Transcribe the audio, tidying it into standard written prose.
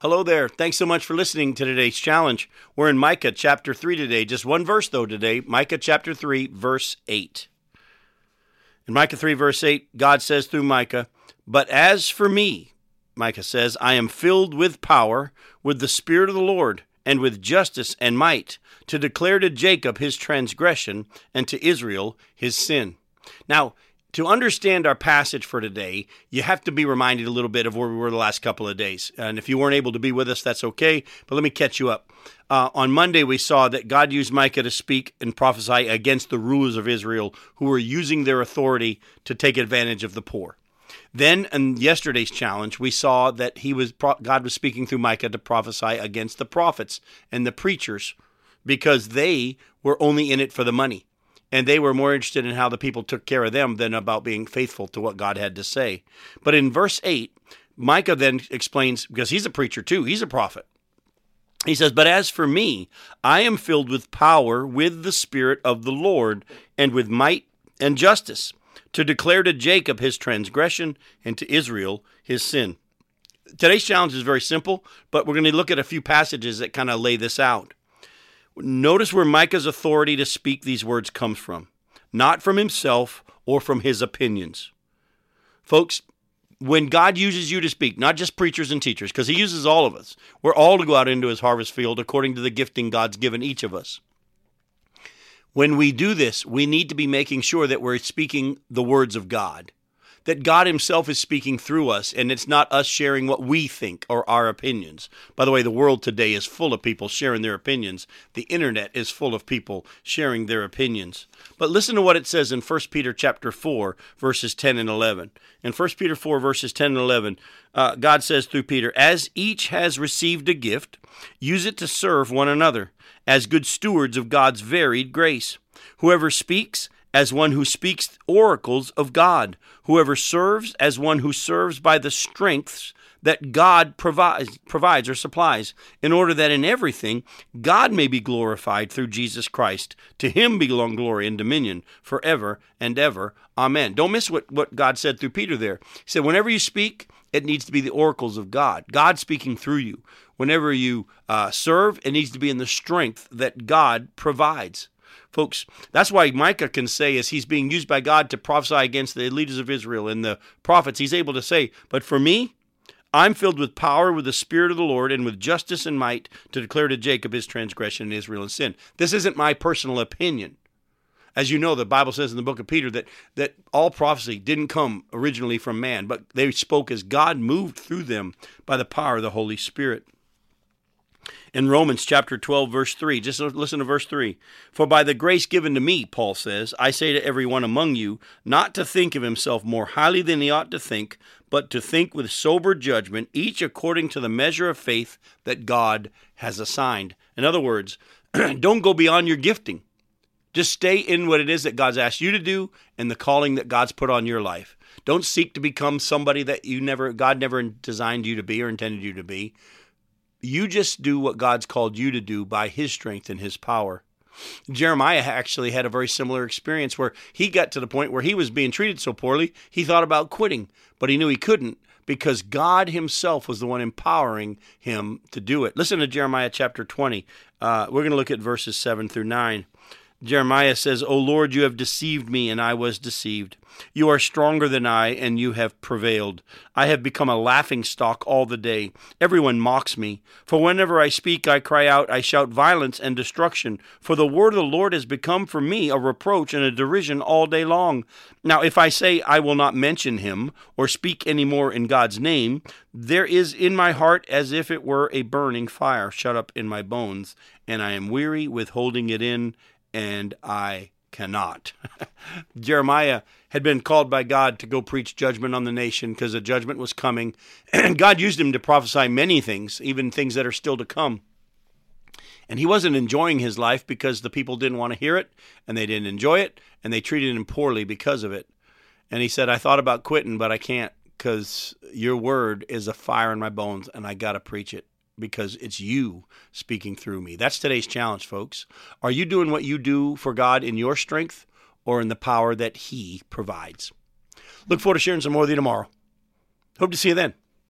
Hello there. Thanks so much for listening to today's challenge. We're in Micah chapter 3 today. Just one verse though today. Micah chapter 3 verse 8. In Micah 3 verse 8, God says through Micah, "But as for me," Micah says, "I am filled with power, with the Spirit of the Lord, and with justice and might, to declare to Jacob his transgression, and to Israel his sin." Now, to understand our passage for today, you have to be reminded a little bit of where we were the last couple of days. And if you weren't able to be with us, that's okay. But let me catch you up. On Monday, we saw that God used Micah to speak and prophesy against the rulers of Israel who were using their authority to take advantage of the poor. Then, in yesterday's challenge, we saw that God was speaking through Micah to prophesy against the prophets and the preachers because they were only in it for the money. And they were more interested in how the people took care of them than about being faithful to what God had to say. But in verse 8, Micah then explains, because he's a preacher too, he's a prophet. He says, "But as for me, I am filled with power, with the Spirit of the Lord, and with might and justice, to declare to Jacob his transgression, and to Israel his sin." Today's challenge is very simple, but we're going to look at a few passages that kind of lay this out. Notice where Micah's authority to speak these words comes from. Not from himself or from his opinions. Folks, when God uses you to speak, not just preachers and teachers, because he uses all of us. We're all to go out into his harvest field according to the gifting God's given each of us. When we do this, we need to be making sure that we're speaking the words of God. That God himself is speaking through us, and it's not us sharing what we think or our opinions. By the way, the world today is full of people sharing their opinions. The internet is full of people sharing their opinions. But listen to what it says in 1 Peter chapter 4, verses 10 and 11. In 1 Peter 4, verses 10 and 11, God says through Peter, "As each has received a gift, use it to serve one another, as good stewards of God's varied grace. Whoever speaks, as one who speaks oracles of God. Whoever serves, as one who serves by the strengths that God provides or supplies, in order that in everything God may be glorified through Jesus Christ. To him belong glory and dominion forever and ever. Amen." Don't miss what God said through Peter there. He said, whenever you speak, it needs to be the oracles of God. God speaking through you. Whenever you serve, it needs to be in the strength that God provides. Folks, that's why Micah can say, as he's being used by God to prophesy against the leaders of Israel and the prophets, he's able to say, "But for me, I'm filled with power, with the Spirit of the Lord, and with justice and might, to declare to Jacob his transgression and Israel his sin." This isn't my personal opinion. As you know, the Bible says in the book of Peter that all prophecy didn't come originally from man, but they spoke as God moved through them by the power of the Holy Spirit. In Romans chapter 12, verse 3, just listen to verse 3. "For by the grace given to me," Paul says, "I say to every one among you, not to think of himself more highly than he ought to think, but to think with sober judgment, each according to the measure of faith that God has assigned." In other words, don't go beyond your gifting. Just stay in what it is that God's asked you to do and the calling that God's put on your life. Don't seek to become somebody that God never designed you to be or intended you to be. You just do what God's called you to do by his strength and his power. Jeremiah actually had a very similar experience where he got to the point where he was being treated so poorly, he thought about quitting, but he knew he couldn't because God himself was the one empowering him to do it. Listen to Jeremiah chapter 20. We're going to look at verses 7 through 9. Jeremiah says, "O Lord, you have deceived me, and I was deceived. You are stronger than I, and you have prevailed. I have become a laughingstock all the day. Everyone mocks me. For whenever I speak, I cry out, I shout violence and destruction. For the word of the Lord has become for me a reproach and a derision all day long. Now, if I say I will not mention him, or speak any more in God's name, there is in my heart as if it were a burning fire shut up in my bones, and I am weary with holding it in, and I cannot." Jeremiah had been called by God to go preach judgment on the nation because a judgment was coming. And God used him to prophesy many things, even things that are still to come. And he wasn't enjoying his life because the people didn't want to hear it, and they didn't enjoy it, and they treated him poorly because of it. And he said, "I thought about quitting, but I can't because your word is a fire in my bones, and I got to preach it. Because it's you speaking through me." That's today's challenge, folks. Are you doing what you do for God in your strength or in the power that he provides? Look forward to sharing some more with you tomorrow. Hope to see you then.